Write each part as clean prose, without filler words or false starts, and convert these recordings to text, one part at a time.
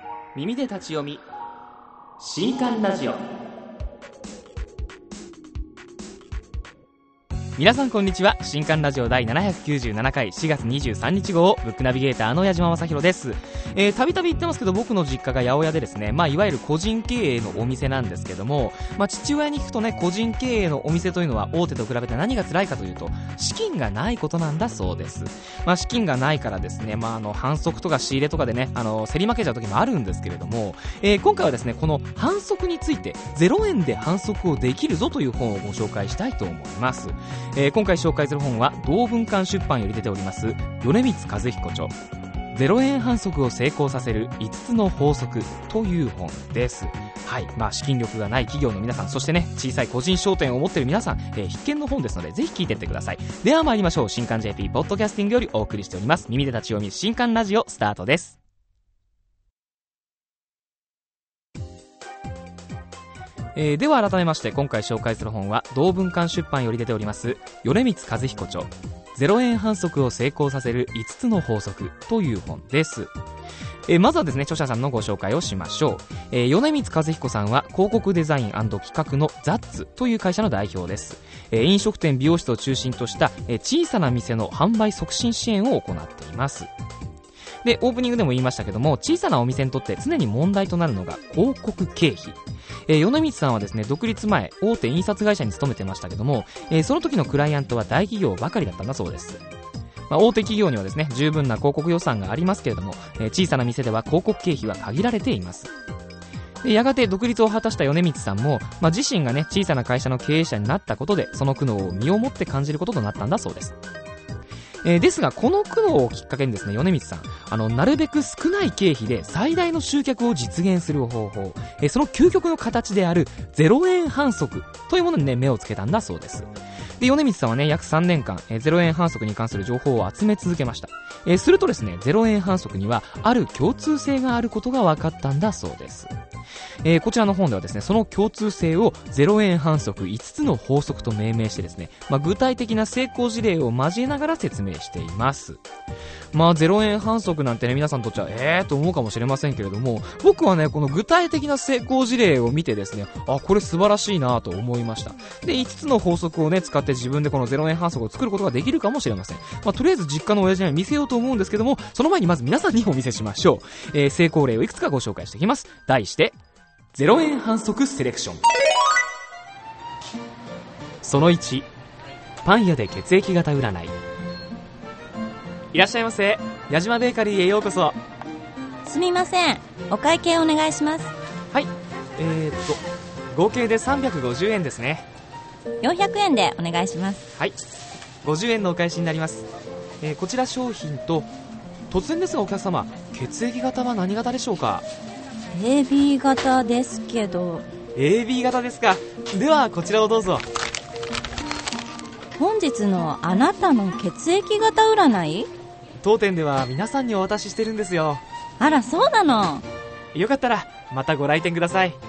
耳で立ち読み新刊ラジオ。皆さんこんにちは。新刊ラジオ第797回4月23日号ブックナビゲーターの矢島正弘です。たびたび言ってますけど、僕の実家が八百屋でですね、いわゆる個人経営のお店なんですけども、父親に聞くとね、個人経営のお店というのは大手と比べて何が辛いかというと、資金がないことなんだそうです。資金がないからですね、反則とか仕入れとかでね、競り負けちゃう時もあるんですけれども、今回はですね、この反則について0円で反則をできるぞという本をご紹介したいと思います。今回紹介する本は同文館出版より出ております米光和彦著0円反則を成功させる5つの法則という本です。はい、資金力がない企業の皆さん、そしてね、小さい個人商店を持っている皆さん、必見の本ですのでぜひ聞いていってください。では参りましょう。新刊 JP ポッドキャスティングよりお送りしております耳で立ち読み新刊ラジオスタートです。では改めまして、今回紹介する本は同文館出版より出ております米光和彦著0円反則を成功させる5つの法則という本です。まずはですね、著者さんのご紹介をしましょう。米光和彦さんは広告デザイン&企画のザッツという会社の代表です。飲食店美容室を中心とした小さな店の販売促進支援を行っています。で、オープニングでも言いましたけども、小さなお店にとって常に問題となるのが広告経費。米光さんはですね、独立前大手印刷会社に勤めてましたけども、その時のクライアントは大企業ばかりだったんだそうです。大手企業にはですね、十分な広告予算がありますけれども、小さな店では広告経費は限られています。で、やがて独立を果たした米光さんも、自身がね、小さな会社の経営者になったことで、その苦悩を身をもって感じることとなったんだそうです。ですが、この苦悩をきっかけにですね、米光さん、なるべく少ない経費で最大の集客を実現する方法、その究極の形である0円反則というものにね、目をつけたんだそうです。で、米光さんはね、約3年間、0円反則に関する情報を集め続けました。するとですね、0円反則にはある共通性があることが分かったんだそうです。こちらの本ではですね、その共通性を0円反則5つの法則と命名してですね、具体的な成功事例を交えながら説明しています。0円反則なんてね、皆さんにとっちゃと思うかもしれませんけれども、僕はね、この具体的な成功事例を見てですね、これ素晴らしいなと思いました。で、5つの法則をね、使って自分でこの0円反則を作ることができるかもしれません。とりあえず実家の親父には見せようと思うんですけども、その前にまず皆さんにお見せしましょう。成功例をいくつかご紹介していきます。題して0円反則セレクション。その1、パン屋で血液型占い。いらっしゃいませ。矢島ベーカリーへようこそ。 すみません、お会計お願いします。 はい、合計で350円ですね。 400円でお願いします。 はい、50円のお返しになります。こちら商品と、突然ですがお客様、血液型は何型でしょうか ？AB 型ですけど。 AB 型ですか。ではこちらをどうぞ。 本日のあなたの血液型占い？ 当店では皆さんにお渡ししてるんですよ。 あら、そうなの。 よかったらまたご来店ください。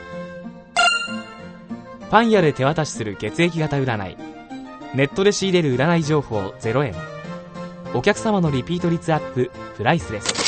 パン屋で手渡しする血液型占い。ネットで仕入れる占い情報0円。お客様のリピート率アップ、プライスレス。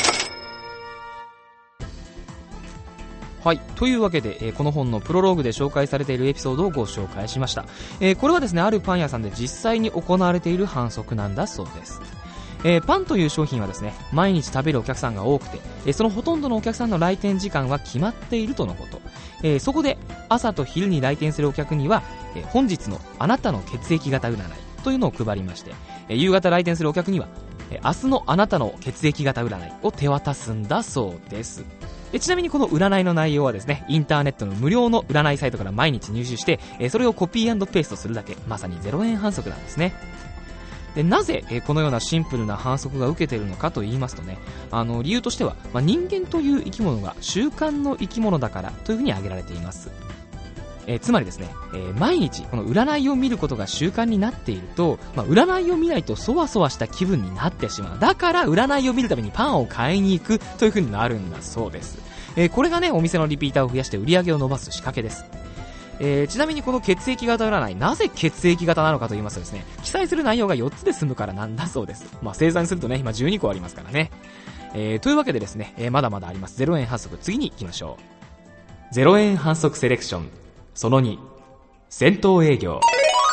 はい、というわけで、この本のプロローグで紹介されているエピソードをご紹介しました。これはですね、あるパン屋さんで実際に行われている反則なんだそうです。パンという商品はですね、毎日食べるお客さんが多くて、そのほとんどのお客さんの来店時間は決まっているとのこと。そこで朝と昼に来店するお客には、本日のあなたの血液型占いというのを配りまして、夕方来店するお客には、明日のあなたの血液型占いを手渡すんだそうです。ちなみにこの占いの内容はですね、インターネットの無料の占いサイトから毎日入手して、それをコピー&ペーストするだけ、まさに0円反則なんですね。で、なぜこのようなシンプルな反則が受けているのかと言いますとね、理由としては、人間という生き物が習慣の生き物だからというふうに挙げられています。つまりですね、毎日この占いを見ることが習慣になっていると、占いを見ないとそわそわした気分になってしまう。だから占いを見るためにパンを買いに行くという風になるんだそうです。これがね、お店のリピーターを増やして売り上げを伸ばす仕掛けです。ちなみにこの血液型占い、なぜ血液型なのかと言いますとですね、記載する内容が4つで済むからなんだそうです。星座にするとね、今12個ありますからね。 というわけでですね、まだまだあります0円反則、次に行きましょう。0円反則セレクションその2、戦闘営業。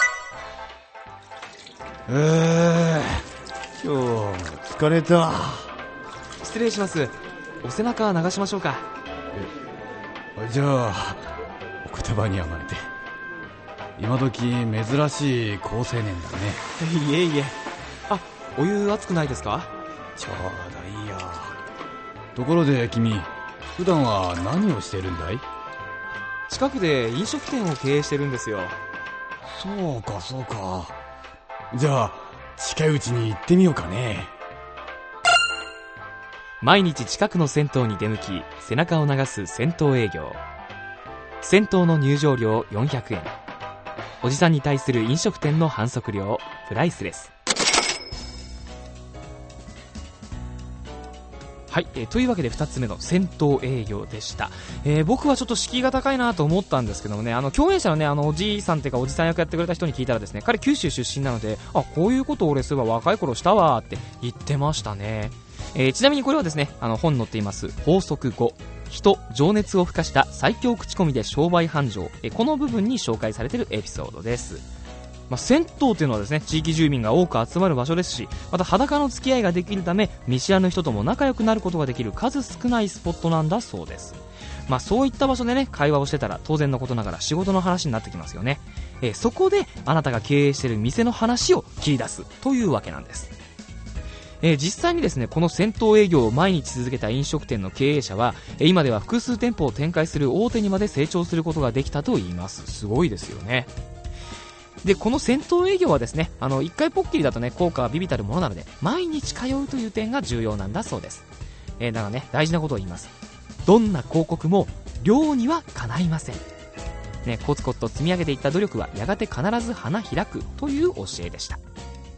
今日も疲れた。 失礼します。お背中流しましょうか。 じゃあお言葉に甘えて。今時珍しい好青年だね。 いえいえ。あ、お湯熱くないですか？ ちょうどいいよ。ところで君、普段は何をしてるんだい？ 近くで飲食店を経営してるんですよ。 そうかそうか。じゃあ近いうちに行ってみようかね。 毎日近くの銭湯に出向き背中を流す銭湯営業。銭湯の入場料400円。おじさんに対する飲食店の反則料プライスレス。はい、というわけで2つ目の銭湯営業でした。僕はちょっと敷居が高いなと思ったんですけどもね、共演者のね、おじいさんっていうかおじさん役やってくれた人に聞いたらですね、彼九州出身なので、こういうことを俺そういえば若い頃したわーって言ってましたね。ちなみにこれはですね、本に載っています法則5、人情熱を付加した最強口コミで商売繁盛、この部分に紹介されているエピソードです。銭湯というのはですね、地域住民が多く集まる場所ですし、また裸の付き合いができるため見知らぬ人とも仲良くなることができる数少ないスポットなんだそうです。そういった場所でね、会話をしてたら当然のことながら仕事の話になってきますよね。そこであなたが経営している店の話を切り出すというわけなんです。実際にですね、この銭湯営業を毎日続けた飲食店の経営者は、今では複数店舗を展開する大手にまで成長することができたといいます。すごいですよね。で、この銭湯営業はですね、一回ポッキリだとね、効果は微々たるものなので、毎日通うという点が重要なんだそうです。だからね、大事なことを言います。どんな広告も量にはかないません。ね、コツコツと積み上げていった努力はやがて必ず花開くという教えでした。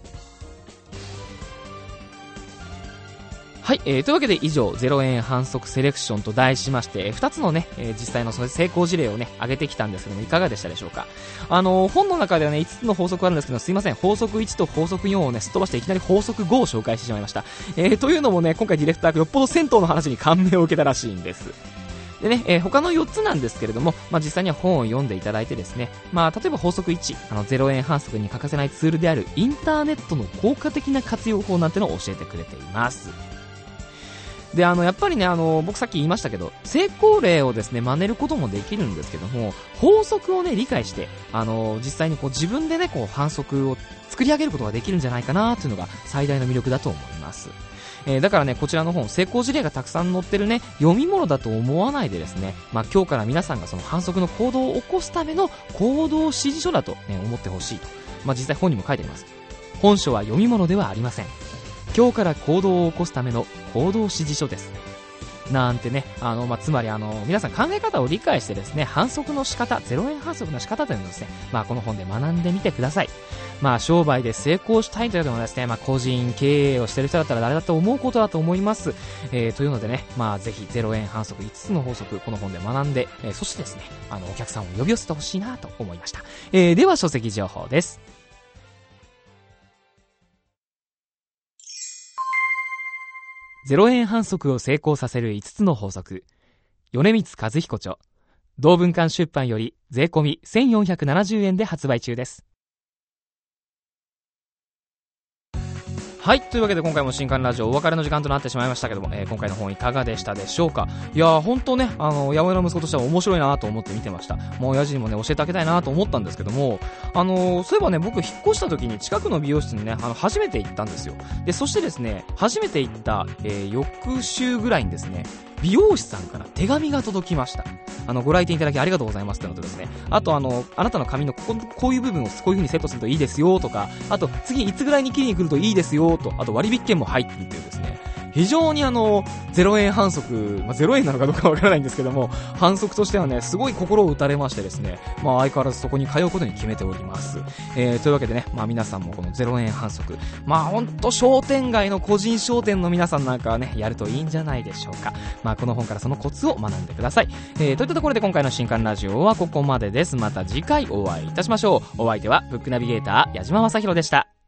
はい、というわけで以上0円反則セレクションと題しまして、2つのね、実際のその成功事例をね挙げてきたんですけども、いかがでしたでしょうか。本の中ではね5つの法則あるんですけど、すいません、法則1と法則4をねすっ飛ばしていきなり法則5を紹介してしまいました。というのもね、今回ディレクターがよっぽど銭湯の話に感銘を受けたらしいんです。でね、他の4つなんですけれども、実際には本を読んでいただいてですね、例えば法則1、0円反則に欠かせないツールであるインターネットの効果的な活用法なんてのを教えてくれています。で、やっぱりね、僕さっき言いましたけど、成功例をですね真似ることもできるんですけども、法則をね理解して、実際にこう自分でねこう反則を作り上げることができるんじゃないかなというのが最大の魅力だと思います。だからね、こちらの本、成功事例がたくさん載ってるね読み物だと思わないでですね、今日から皆さんがその反則の行動を起こすための行動指示書だと、ね、思ってほしいと、実際本にも書いてあります。本書は読み物ではありません。今日から行動を起こすための行動指示書です。なんてね、つまり皆さん考え方を理解してですね、反則の仕方、0円反則の仕方というのをですね、この本で学んでみてください。商売で成功したいというのもですね、個人経営をしている人だったら誰だと思うことだと思います。というのでね、ぜひ0円反則5つの法則、この本で学んで、そしてですね、お客さんを呼び寄せてほしいなと思いました。では書籍情報です。0円反則を成功させる5つの法則。米光和彦著。同文館出版より税込み1470円で発売中です。はい、というわけで今回も新刊ラジオお別れの時間となってしまいましたけども、今回の本いかがでしたでしょうか。いやー、本当ね、八百屋の息子としては面白いなと思って見てました。もう親父にもね教えてあげたいなと思ったんですけども、そういえばね、僕引っ越した時に近くの美容室にね初めて行ったんですよ。で、そしてですね、初めて行った、翌週ぐらいにですね、美容師さんから手紙が届きました。ご来店いただきありがとうございますってのとですね、あとあなたの髪のこういう部分をこういう風にセットするといいですよとか、あと次いつぐらいに切りに来るといいですよと、あと割引券も入っているというですね、非常に0円反則、0円なのかどうかわからないんですけども、反則としてはねすごい心を打たれましてですね、相変わらずそこに通うことに決めております。というわけでね、皆さんもこの0円反則、ほんと商店街の個人商店の皆さんなんかはねやるといいんじゃないでしょうか。この本からそのコツを学んでください。といったところで今回の新刊ラジオはここまでです。また次回お会いいたしましょう。お相手はブックナビゲーター矢島正宏でした。